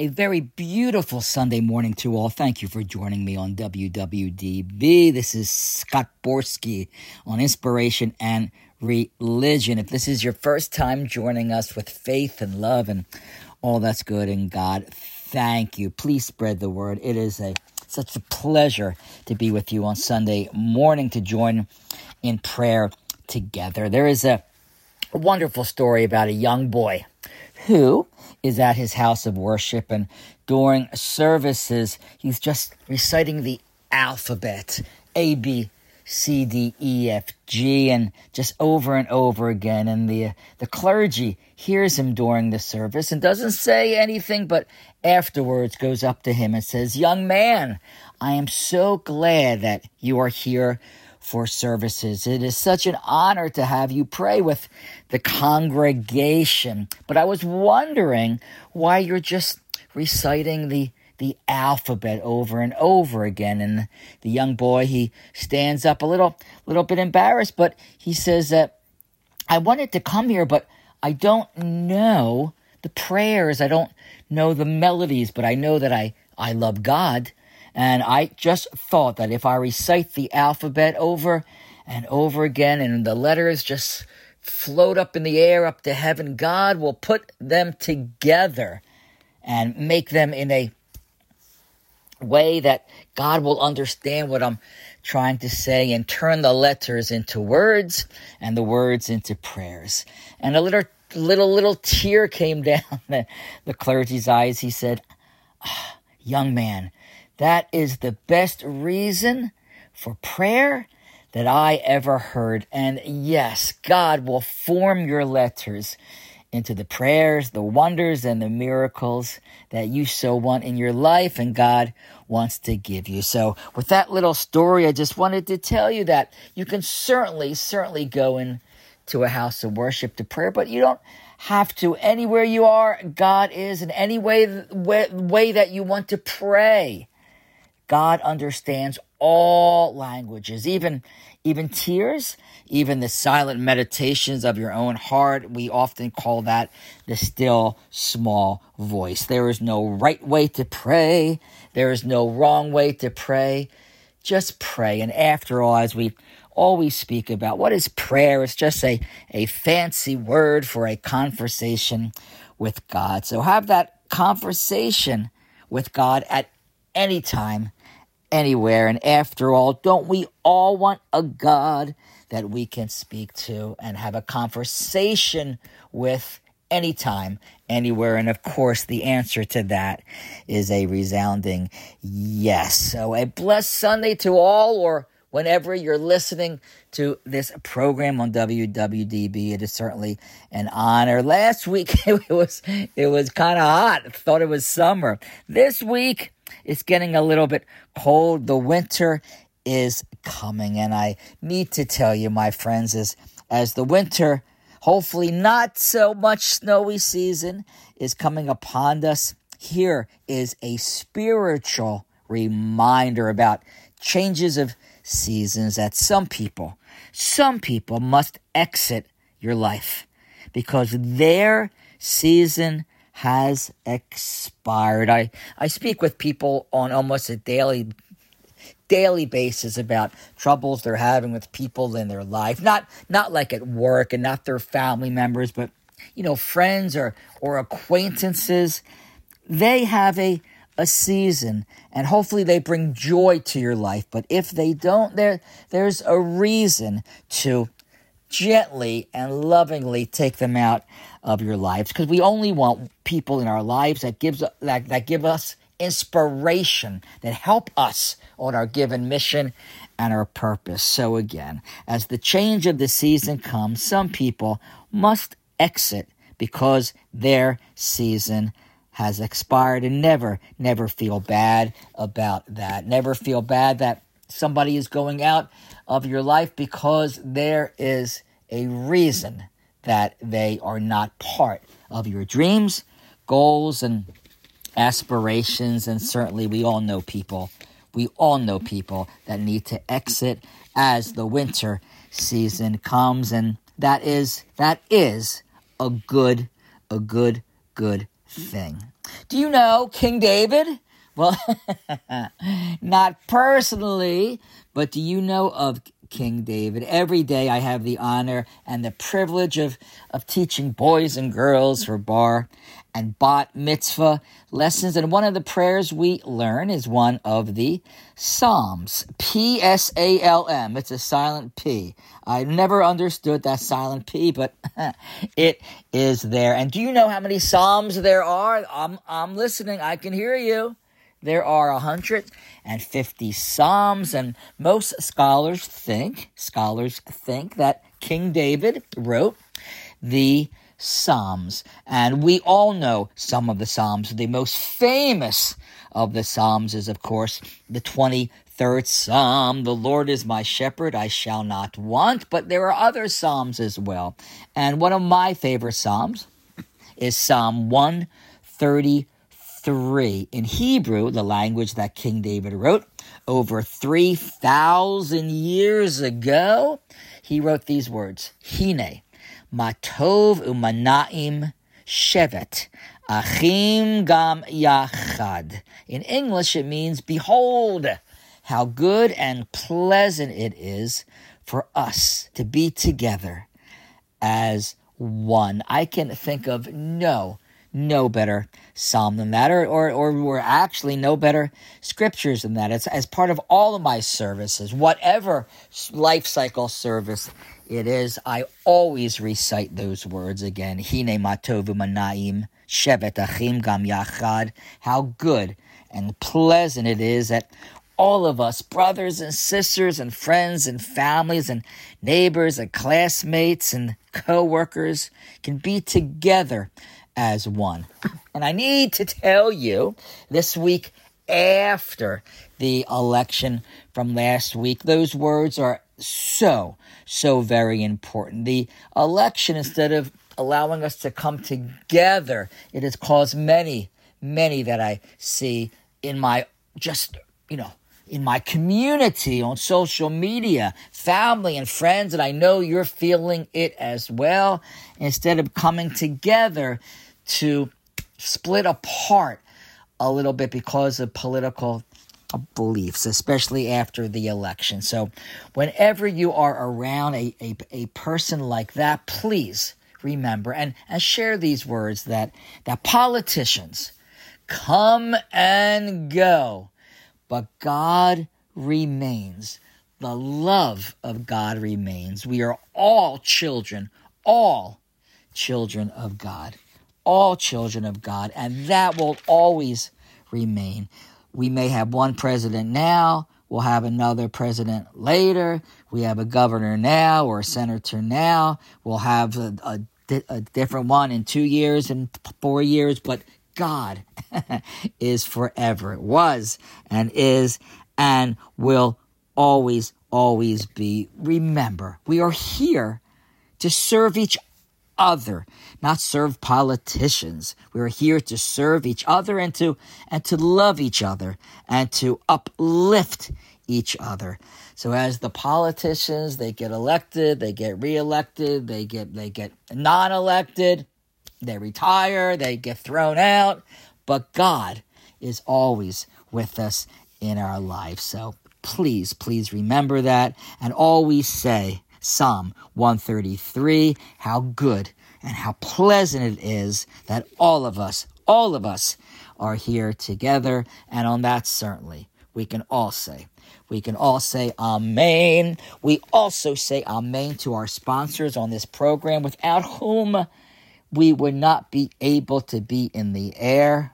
A very beautiful Sunday morning to all. Thank you for joining me on WWDB. This is Scott Borsky on Inspiration and Religion. If this is your first time joining us with faith and love and all that's good in God, thank you. Please spread the word. It is such a pleasure to be with you on Sunday morning to join in prayer together. There is a wonderful story about a young boy who is at his house of worship, and during services, he's just reciting the alphabet, A, B, C, D, E, F, G, and just over and over again. And the clergy hears him during the service and doesn't say anything, but afterwards goes up to him and says, "Young man, I am so glad that you are here for services. It is such an honor to have you pray with the congregation. But I was wondering why you're just reciting the alphabet over and over again." And the young boy, he stands up a little bit embarrassed, but he says that, "I wanted to come here, but I don't know the prayers. I don't know the melodies, but I know that I love God. And I just thought that if I recite the alphabet over and over again and the letters just float up in the air up to heaven, God will put them together and make them in a way that God will understand what I'm trying to say and turn the letters into words and the words into prayers." And a little tear came down the clergy's eyes. He said, "Young man, that is the best reason for prayer that I ever heard. And yes, God will form your letters into the prayers, the wonders, and the miracles that you so want in your life and God wants to give you." So with that little story, I just wanted to tell you that you can certainly go into a house of worship to prayer, but you don't have to. Anywhere you are, God is, in any way that you want to pray. God understands all languages, even tears, even the silent meditations of your own heart. We often call that the still small voice. There is no right way to pray. There is no wrong way to pray. Just pray. And after all, as we always speak about, what is prayer? It's just a fancy word for a conversation with God. So have that conversation with God at any time, anywhere. And after all, don't we all want a God that we can speak to and have a conversation with anytime, anywhere? And of course, the answer to that is a resounding yes. So a blessed Sunday to all, or whenever you're listening to this program on WWDB. It is certainly an honor. Last week, it was kind of hot. I thought it was summer. This week, it's getting a little bit cold. The winter is coming. And I need to tell you, my friends, as the winter, hopefully not so much snowy season, is coming upon us, here is a spiritual reminder about changes of seasons, that some people must exit your life because their season has expired. I speak with people on almost a daily basis about troubles they're having with people in their life, not like at work and not their family members, but friends or acquaintances. They have a season, and hopefully they bring joy to your life. But if they don't, there's a reason to gently and lovingly take them out of your lives, because we only want people in our lives that give us inspiration, that help us on our given mission and our purpose. So again, as the change of the season comes, some people must exit because their season has expired. And never feel bad about that. Never feel bad that somebody is going out of your life, because there is a reason that they are not part of your dreams, goals, and aspirations. And certainly we all know people that need to exit as the winter season comes. And that is a good thing. Do you know King David? Well, not personally, but do you know of King David? Every day I have the honor and the privilege of teaching boys and girls for bar and bat mitzvah lessons. And one of the prayers we learn is one of the Psalms. P-S-A-L-M. It's a silent P. I never understood that silent P, but it is there. And do you know how many Psalms there are? I'm listening. I can hear you. There are 150 Psalms, and most scholars think that King David wrote the Psalms. And we all know some of the Psalms. The most famous of the Psalms is, of course, the 23rd Psalm. The Lord is my shepherd, I shall not want. But there are other Psalms as well. And one of my favorite Psalms is Psalm 133. In Hebrew, the language that King David wrote over 3,000 years ago, he wrote these words, Hine, Matov umanaim shevet, achim gam yachad. In English, it means, behold, how good and pleasant it is for us to be together as one. I can think of no better psalm than that, or actually no better scriptures than that. It's as part of all of my services, whatever life cycle service it is, I always recite those words again. Hine matovu manaim shevet achim gam yachad. How good and pleasant it is that all of us, brothers and sisters and friends and families and neighbors and classmates and co-workers, can be together as one. And I need to tell you, this week after the election from last week, those words are so very important. The election, instead of allowing us to come together, it has caused many that I see in my in my community, on social media, family and friends, and I know you're feeling it as well. Instead of coming together to split apart a little bit because of political beliefs, especially after the election. So whenever you are around a person like that, please remember and share these words that politicians come and go, but God remains. The love of God remains. We are all children of God. All children of God, and that will always remain. We may have one president now, we'll have another president later, we have a governor now or a senator now, we'll have a different one in 2 years and 4 years, but God is forever, was and is and will always be. Remember, we are here to serve each other, not serve politicians. We are here to serve each other and to love each other and to uplift each other. So as the politicians, they get elected, they get reelected, they get non-elected, they retire, they get thrown out, but God is always with us in our lives. So please remember that and always say Psalm 133, how good and how pleasant it is that all of us are here together. And on that, certainly, we can all say amen. We also say amen to our sponsors on this program, without whom we would not be able to be in the air,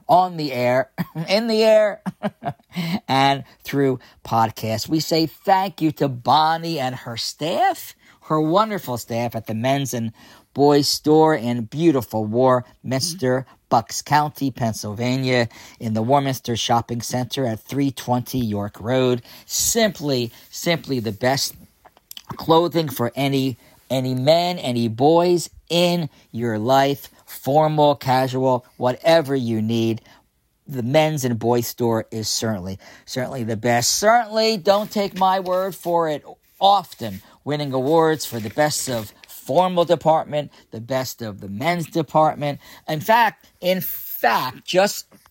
and through podcasts. We say thank you to Bonnie and her staff, her wonderful staff at the Men's and Boys Store in beautiful Warminster, Bucks County, Pennsylvania, in the Warminster Shopping Center at 320 York Road. Simply the best clothing for any men, any boys in your life, formal, casual, whatever you need. The Men's and Boys Store is certainly the best. Certainly, don't take my word for it. Often winning awards for the best of formal department, the best of the men's department. In fact, just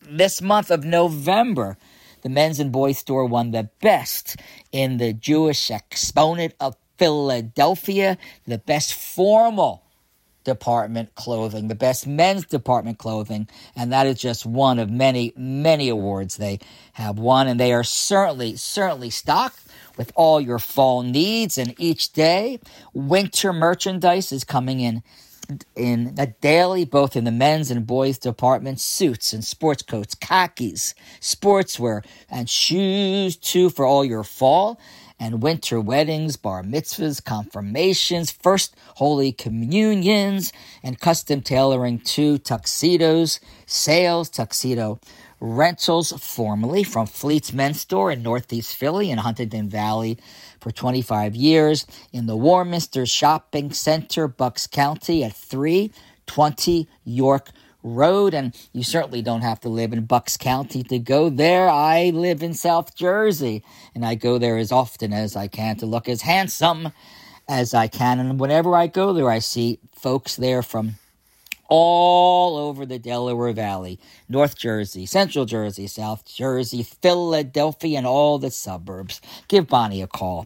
this month of November, the men's and boys store won the best in the Jewish Exponent of Philadelphia, the best formal department clothing, the best men's department clothing, and that is just one of many, many awards they have won, and they are certainly stocked with all your fall needs, and each day, winter merchandise is coming in a daily, both in the men's and boys departments, suits and sports coats, khakis, sportswear, and shoes too for all your fall and winter weddings, bar mitzvahs, confirmations, first holy communions, and custom tailoring to tuxedos, sales, tuxedo rentals, formerly from Fleet's Men's Store in Northeast Philly in Huntington Valley for 25 years, in the Warminster Shopping Center, Bucks County at 320 York Road, and you certainly don't have to live in Bucks County to go there. I live in South Jersey, and I go there as often as I can to look as handsome as I can, and whenever I go there, I see folks there from all over the Delaware Valley, North Jersey, Central Jersey, South Jersey, Philadelphia, and all the suburbs. Give Bonnie a call,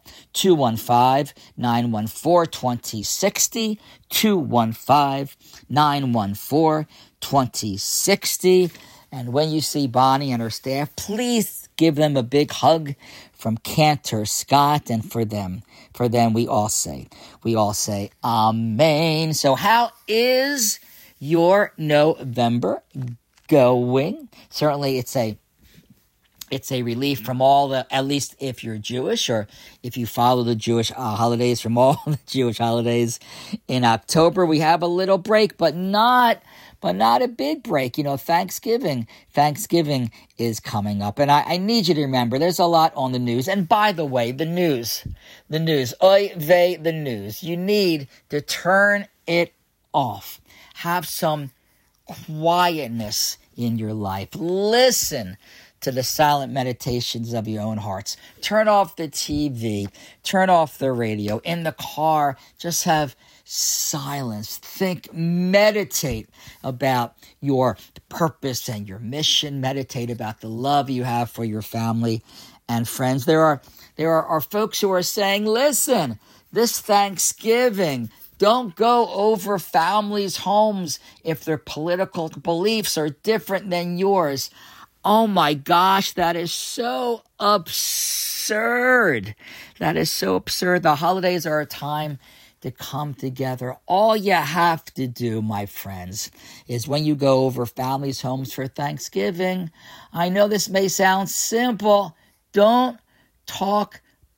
215-914-2060, 215-914-2060. And when you see Bonnie and her staff, please give them a big hug from Cantor Scott, and for them we all say amen. So how is your November going? Certainly it's a relief from all the, at least if you're Jewish or if you follow the Jewish holidays, from all the Jewish holidays in October. We have a little break, but not a big break. Thanksgiving is coming up. And I need you to remember, there's a lot on the news. And by the way, the news, oy vey, the news. You need to turn it off. Have some quietness in your life. Listen to the silent meditations of your own hearts. Turn off the TV. Turn off the radio. In the car, just have silence. Think, meditate about your purpose and your mission. Meditate about the love you have for your family and friends. There are folks who are saying, listen, this Thanksgiving, don't go over families' homes if their political beliefs are different than yours. Oh my gosh, that is so absurd. That is so absurd. The holidays are a time to come together. All you have to do, my friends, is when you go over families' homes for Thanksgiving, I know this may sound simple, don't talk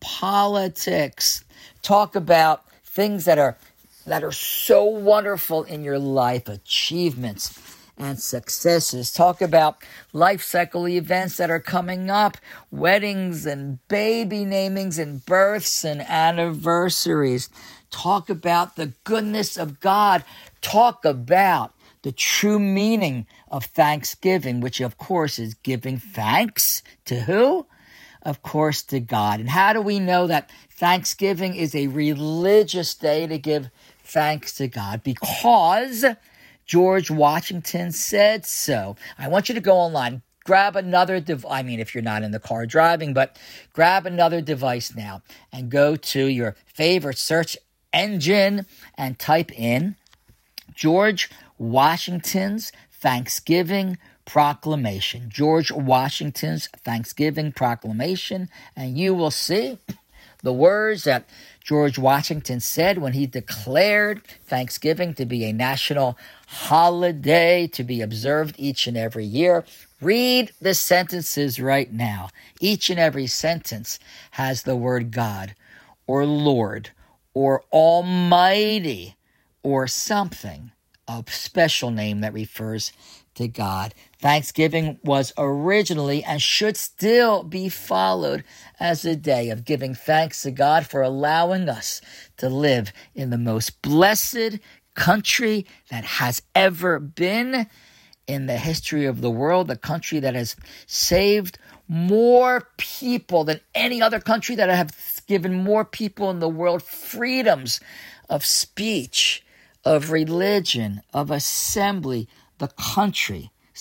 politics. Talk about things that are so wonderful in your life, achievements and successes. Talk about life cycle events that are coming up, weddings and baby namings and births and anniversaries. Talk about the goodness of God. Talk about the true meaning of Thanksgiving, which of course is giving thanks to who? Of course, to God. And how do we know that Thanksgiving is a religious day to give thanks to God? Because George Washington said so. I want you to go online. Grab another device. If you're not in the car driving, but grab another device now and go to your favorite search engine and type in George Washington's Thanksgiving Proclamation. George Washington's Thanksgiving Proclamation, and you will see the words that George Washington said when he declared Thanksgiving to be a national holiday to be observed each and every year. Read the sentences right now. Each and every sentence has the word God or Lord or Almighty or something, a special name that refers to God. Thanksgiving was originally and should still be followed as a day of giving thanks to God for allowing us to live in the most blessed country that has ever been in the history of the world, the country that has saved more people than any other country, that have given more people in the world freedoms of speech, of religion, of assembly. The country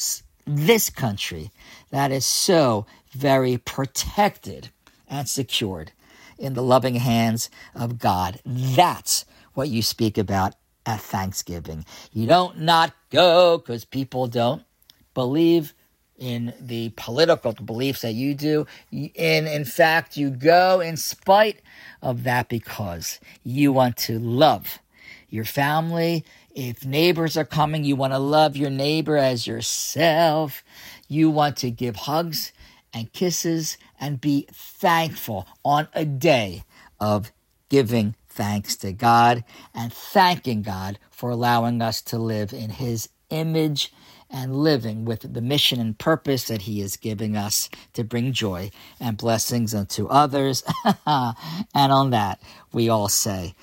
this country that is so very protected and secured in the loving hands of God. That's what you speak about at Thanksgiving. You don't not go because people don't believe in the political beliefs that you do. In fact, you go in spite of that because you want to love your family. If neighbors are coming, you want to love your neighbor as yourself. You want to give hugs and kisses and be thankful on a day of giving thanks to God and thanking God for allowing us to live in his image and living with the mission and purpose that he is giving us to bring joy and blessings unto others. And on that, we all say,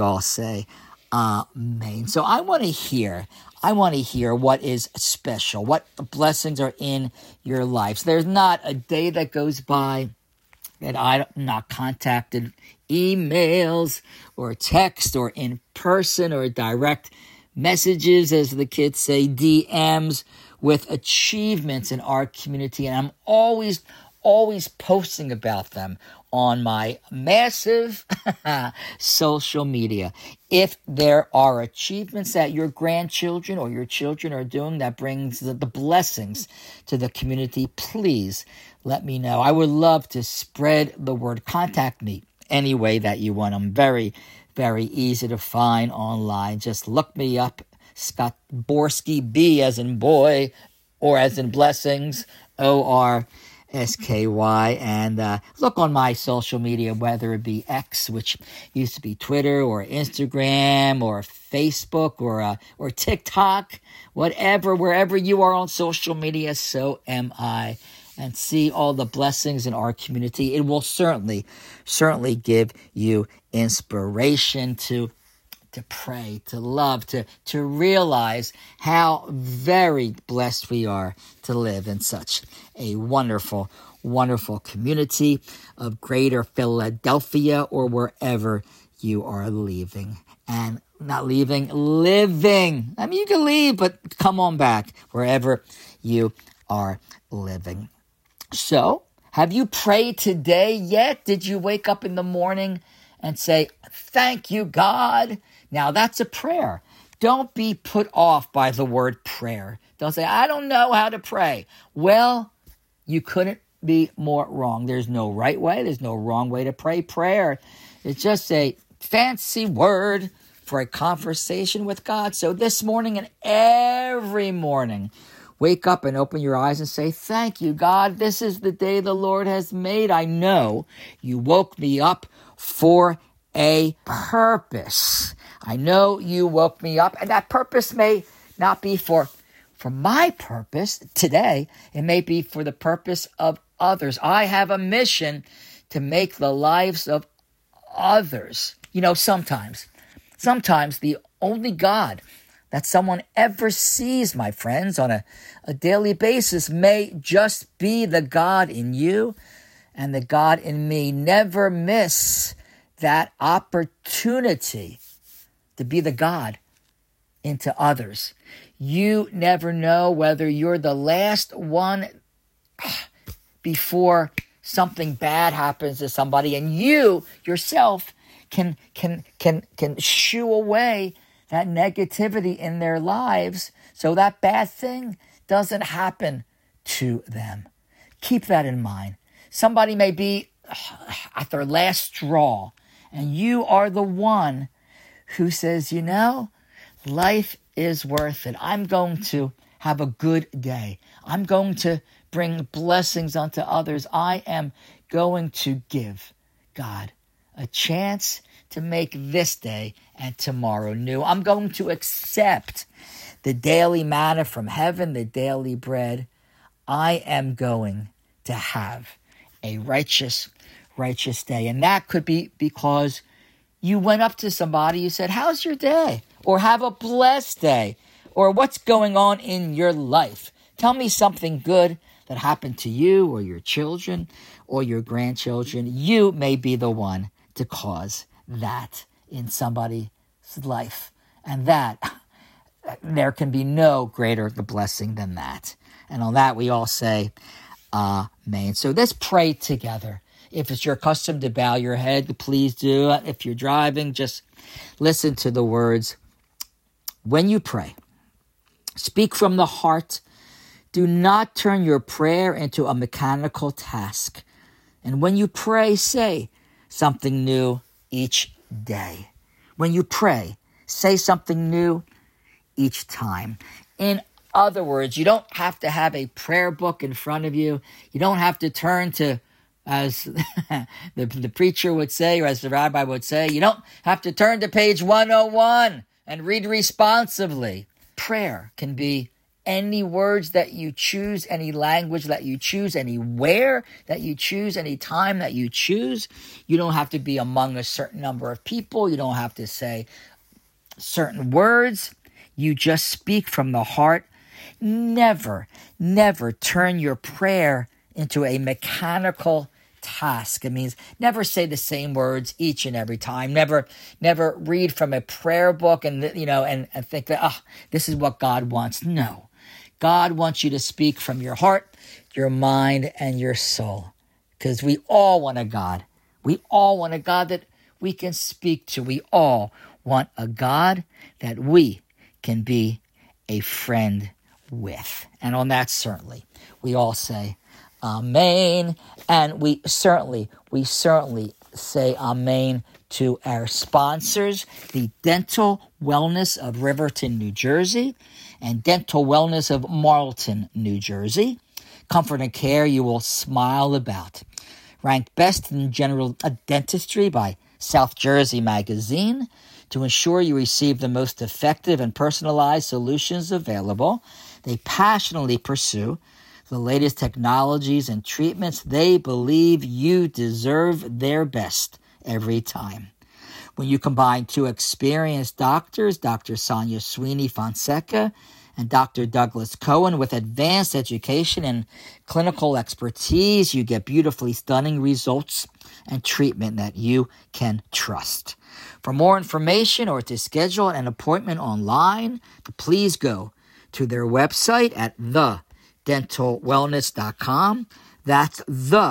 amen. So I want to hear what is special, what blessings are in your lives. There's not a day that goes by that I'm not contacted, emails or text or in person or direct messages, as the kids say, DMs, with achievements in our community. And I'm always posting about them on my massive social media. If there are achievements that your grandchildren or your children are doing that brings the blessings to the community, please let me know. I would love to spread the word. Contact me any way that you want. I'm very, very easy to find online. Just look me up, Scott Borsky, B as in boy, or as in blessings, ORSKY, and look on my social media, whether it be X, which used to be Twitter, or Instagram, or Facebook, or TikTok, whatever, wherever you are on social media, so am I. And see all the blessings in our community. It will certainly give you inspiration to pray, to love, to realize how very blessed we are to live in such a wonderful, wonderful community of Greater Philadelphia or wherever you are living. And not leaving, living. I mean, you can leave, but come on back wherever you are living. So, have you prayed today yet? Did you wake up in the morning and say, thank you, God? Now, that's a prayer. Don't be put off by the word prayer. Don't say, I don't know how to pray. Well, you couldn't be more wrong. There's no right way. There's no wrong way to pray. Prayer is just a fancy word for a conversation with God. So this morning and every morning, wake up and open your eyes and say, thank you, God. This is the day the Lord has made. I know you woke me up for a purpose. I know you woke me up, and that purpose may not be for my purpose today. It may be for the purpose of others. I have a mission to make the lives of others. You know, sometimes the only God that someone ever sees, my friends, on a daily basis may just be the God in you and the God in me. Never miss that opportunity to be the God into others. You never know whether you're the last one before something bad happens to somebody, and you yourself can shoo away that negativity in their lives so that bad thing doesn't happen to them. Keep that in mind. Somebody may be at their last straw, and you are the one who says, you know, life is worth it. I'm going to have a good day. I'm going to bring blessings unto others. I am going to give God a chance to make this day and tomorrow new. I'm going to accept the daily manna from heaven, the daily bread. I am going to have a righteous day. And that could be because you went up to somebody, you said, how's your day? Or have a blessed day. Or what's going on in your life? Tell me something good that happened to you or your children or your grandchildren. You may be the one to cause that in somebody's life. And that, there can be no greater blessing than that. And on that, we all say, Amen. So let's pray together. If it's your custom to bow your head, please do. If you're driving, just listen to the words. When you pray, speak from the heart. Do not turn your prayer into a mechanical task. And when you pray, say something new each day. When you pray, say something new each time. In other words, you don't have to have a prayer book in front of you. You don't have to turn to, as the preacher would say, or as the rabbi would say, you don't have to turn to page 101 and read responsively. Prayer can be any words that you choose, any language that you choose, anywhere that you choose, any time that you choose. You don't have to be among a certain number of people. You don't have to say certain words. You just speak from the heart. Never, never turn your prayer into a mechanical task. It means never say the same words each and every time. Never read from a prayer book and think that, this is what God wants. No. God wants you to speak from your heart, your mind, and your soul. Because we all want a God. We all want a God that we can speak to. We all want a God that we can be a friend with. And on that, certainly, we all say, Amen. And we certainly say Amen to our sponsors, the Dental Wellness of Riverton, New Jersey, and Dental Wellness of Marlton, New Jersey. Comfort and care you will smile about. Ranked best in general dentistry by South Jersey Magazine. To ensure you receive the most effective and personalized solutions available, they passionately pursue the latest technologies and treatments. They believe you deserve their best every time. When you combine two experienced doctors, Dr. Sonia Sweeney Fonseca and Dr. Douglas Cohen, with advanced education and clinical expertise, you get beautifully stunning results and treatment that you can trust. For more information or to schedule an appointment online, please go to their website at thedentalwellness.com. That's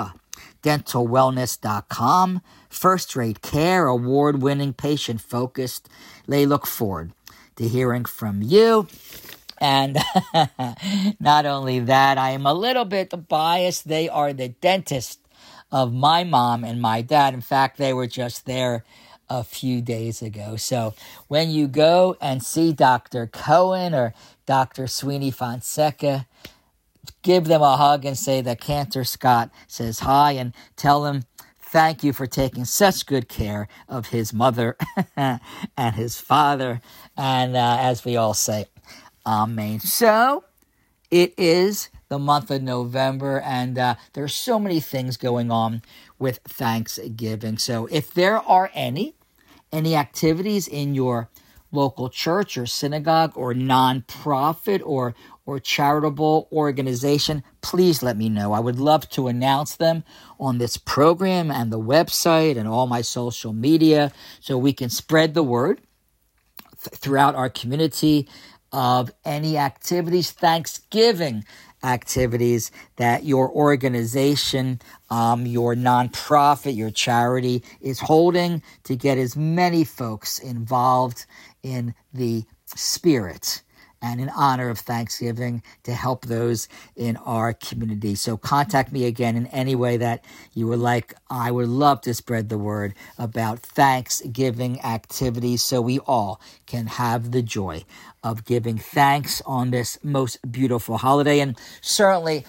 thedentalwellness.com. First-rate care, award-winning, patient-focused. They look forward to hearing from you. And not only that, I am a little bit biased. They are the dentist of my mom and my dad. In fact, they were just there a few days ago. So when you go and see Dr. Cohen or Dr. Sweeney Fonseca, give them a hug and say that Cantor Scott says hi, and tell them thank you for taking such good care of his mother and his father. And as we all say, Amen. So it is the month of November, and there's so many things going on with Thanksgiving. So if there are any activities in your local church or synagogue or nonprofit or charitable organization, please let me know. I would love to announce them on this program and the website and all my social media so we can spread the word throughout our community of any activities, Thanksgiving activities that your organization, your nonprofit, your charity is holding to get as many folks involved in the spirit and in honor of Thanksgiving to help those in our community. So contact me again in any way that you would like. I would love to spread the word about Thanksgiving activities so we all can have the joy of giving thanks on this most beautiful holiday. And certainly,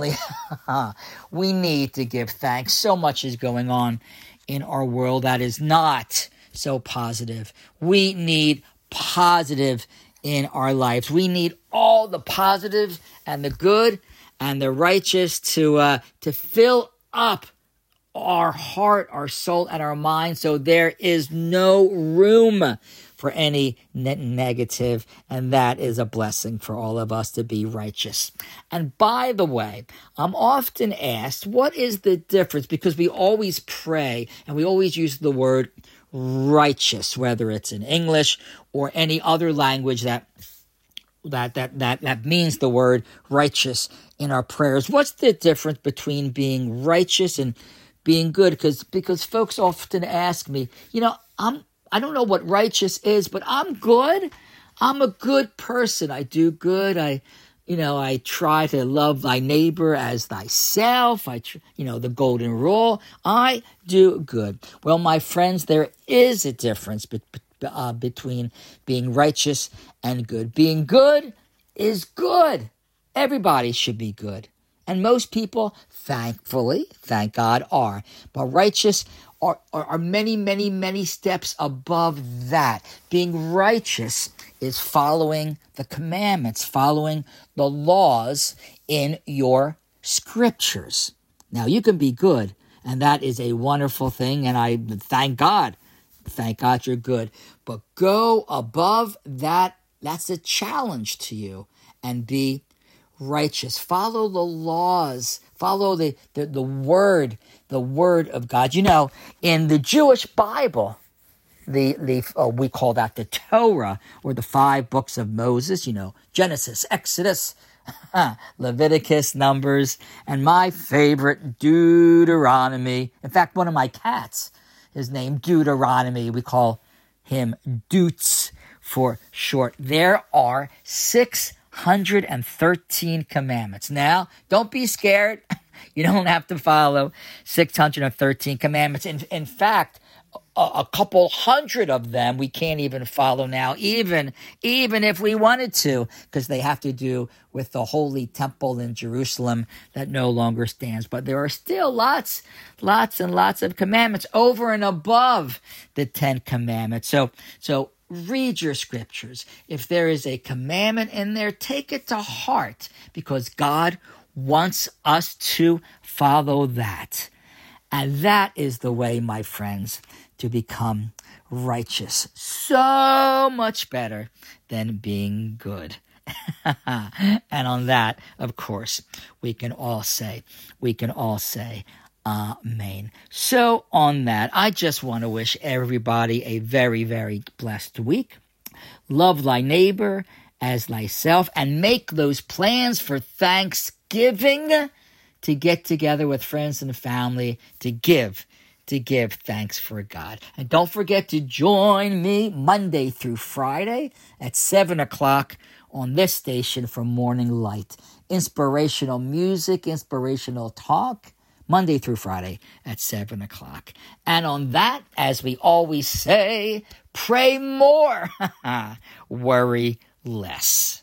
we need to give thanks. So much is going on in our world that is not so positive. We need positive in our lives. We need all the positive and the good and the righteous to fill up our heart, our soul, and our mind, so there is no room for any negative, and that is a blessing for all of us to be righteous. And by the way, I'm often asked, what is the difference? Because we always pray and we always use the word righteous, whether it's in English or any other language that that means the word righteous in our prayers. What's the difference between being righteous and being good? Because folks often ask me, I don't know what righteous is, but I'm good. I'm a good person. I do good. I try to love thy neighbor as thyself. The golden rule. I do good. Well, my friends, there is a difference between being righteous and good. Being good is good. Everybody should be good. And most people, thankfully, thank God, are. But righteous are many, many, many steps above that. Being righteous is following the commandments, following the laws in your scriptures. Now, you can be good, and that is a wonderful thing, and I thank God. Thank God you're good. But go above that. That's a challenge to you. And be righteous. Follow the laws. Follow the word of God. In the Jewish Bible, we call that the Torah, or the 5 books of Moses, Genesis, Exodus, Leviticus, Numbers, and my favorite, Deuteronomy. In fact, one of my cats is named Deuteronomy. We call him Doots for short. There are 613 commandments. Now, don't be scared. You don't have to follow 613 commandments. In fact, a couple hundred of them we can't even follow now, even if we wanted to, because they have to do with the holy temple in Jerusalem that no longer stands. But there are still lots and lots of commandments over and above the 10 commandments. So read your scriptures. If there is a commandment in there, take it to heart, because God wants us to follow that. And that is the way, my friends, to become righteous. So much better than being good. And on that, of course, we can all say, amen. So on that, I just want to wish everybody a very, very blessed week. Love thy neighbor as thyself, and make those plans for Thanksgiving, to get together with friends and family to give thanks for God. And don't forget to join me Monday through Friday at 7 o'clock on this station for Morning Light. Inspirational music, inspirational talk, Monday through Friday at 7 o'clock. And on that, as we always say, pray more, worry less.